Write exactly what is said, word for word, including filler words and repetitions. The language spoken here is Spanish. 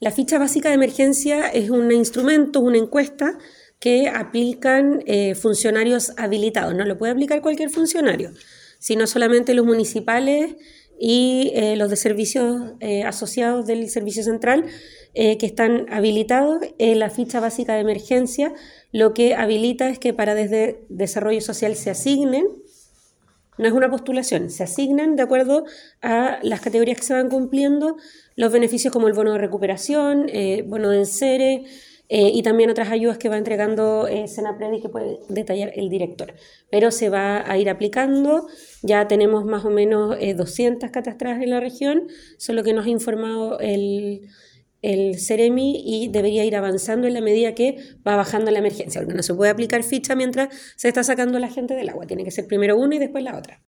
La ficha básica de emergencia es un instrumento, una encuesta que aplican eh, funcionarios habilitados. No lo puede aplicar cualquier funcionario, sino solamente los municipales y eh, los de servicios eh, asociados del Servicio Central eh, que están habilitados. En la ficha básica de emergencia lo que habilita es que para desde Desarrollo Social se asignen, no es una postulación, se asignan de acuerdo a las categorías que se van cumpliendo los beneficios como el bono de recuperación, eh, bono de ensere, Eh, y también otras ayudas que va entregando eh, Senapred y que puede detallar el director. Pero se va a ir aplicando, ya tenemos más o menos eh, doscientas catastradas en la región, solo que nos ha informado el, el Ceremi y debería ir avanzando en la medida que va bajando la emergencia, porque no se puede aplicar ficha mientras se está sacando la gente del agua, tiene que ser primero una y después la otra.